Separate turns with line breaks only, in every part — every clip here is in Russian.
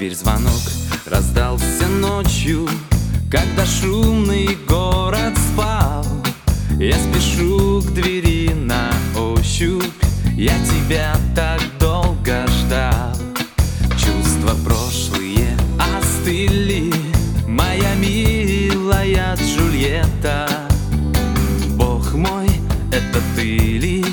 дверь звонок раздался ночью, когда шумный город спал. Я спешу к двери на ощупь, я тебя так долго ждал. Чувства прошлые остыли, моя милая Джульетта. Бог мой, это ты ли?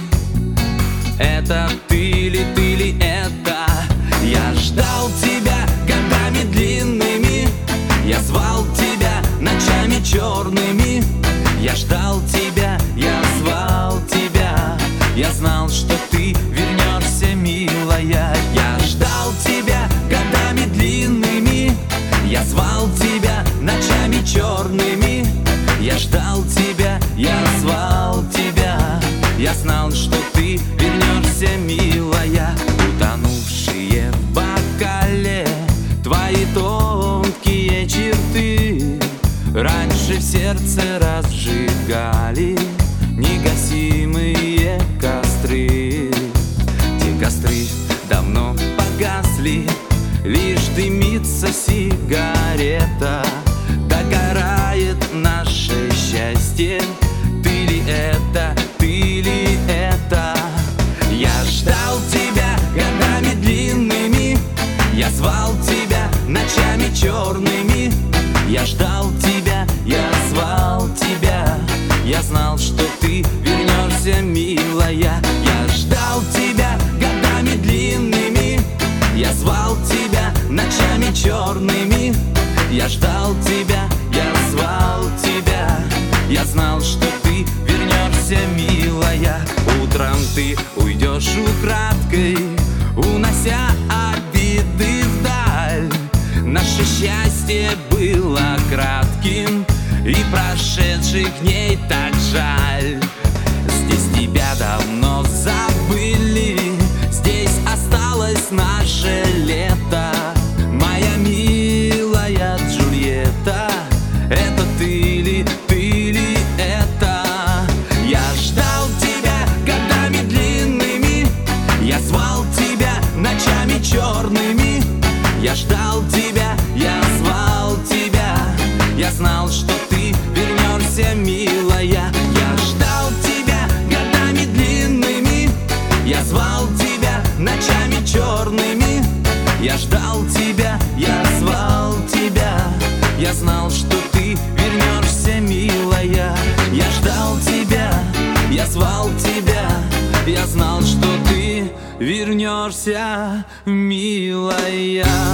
Это ты ли это? Я ждал тебя годами длинными, я звал тебя ночами черными. Я ждал тебя, я звал тебя, я знал, что ты вернешься, милая. Я ждал тебя годами длинными, я звал тебя ночами черными. Я ждал тебя, я звал тебя, я знал, что ты вернешься, милая. Утонувшие в бокале твои тонкие черты раньше в сердце разжигали негасимые костры. Те костры давно погасли, лишь дымится сигарета. Догорает наше счастье, ты ли это, ты ли это? Я ждал тебя годами длинными, я звал тебя ночами черными. Я ждал тебя, я звал тебя, я знал, что ты вернешься, милая. Я ждал тебя годами длинными, я звал тебя ночами черными. Я ждал тебя, я звал тебя, я знал, что ты вернешься, милая. Утром ты уйдешь украдкой, унося обиды вдаль. Наше счастье было кратким, и прошедших дней так жаль. Здесь тебя давно забыли, здесь осталось наше лето. Моя милая Джульетта, это ты ли это? Я ждал тебя годами длинными, я звал тебя ночами черными. Я ждал тебя, я звал тебя, я знал, что ты вернешься, милая. Я ждал тебя годами длинными, я звал тебя ночами черными. Я ждал тебя, я звал тебя, я знал, что ты вернешься, милая. Я ждал тебя, я звал тебя, я знал, что ты вернешься, милая.